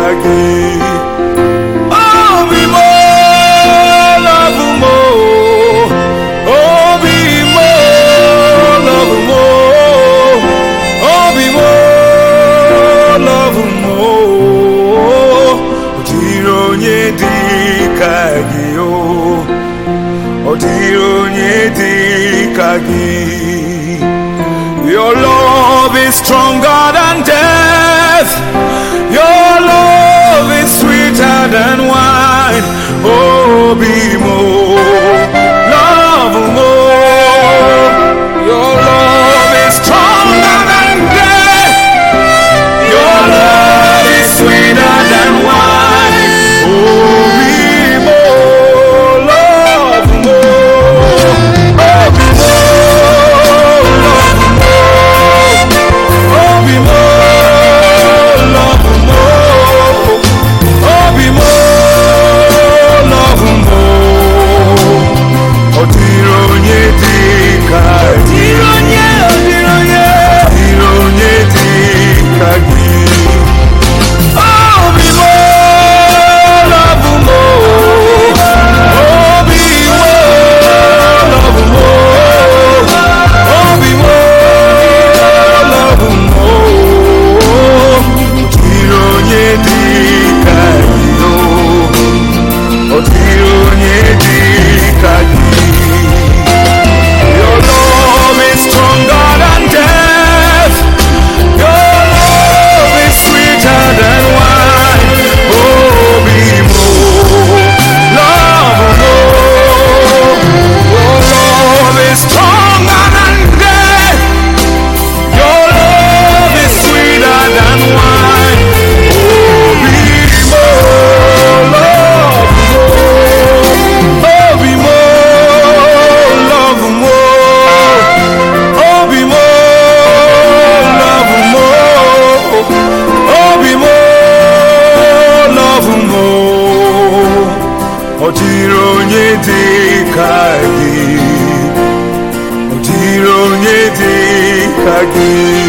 gị. Obi mo love mo, obi mo love mo, obi mo love mo. Odiri onye dị ka gị o, odiri onye dị ka gị. Your love is stronger than death. Your love is sweeter than wine. Oh, be more, love more. Your love is stronger than death. Your love is sweeter than wine. Oh, be more, love more. Oh, be more, love more. Oh, be more, love more. Oh, be more, love more. Odiri onye dị ka gị. Odiri onye dị ka gị. Oh, be more, love more. Oh, be more, love more. Oh, be more, love more. Odiri onye dị ka gị o. Odiri onye dị ka gị. Your love is stronger than death. Your love is sweeter than wine. Oh, be more, love more. Your love is stronger than death. Your love is sweeter than wine. Oh, be more, love more. Oh, be more, love more. Oh, be more, love more. Oh, be more, love more. Odiri onye dị ka gị. Odiri onye dị ka gị.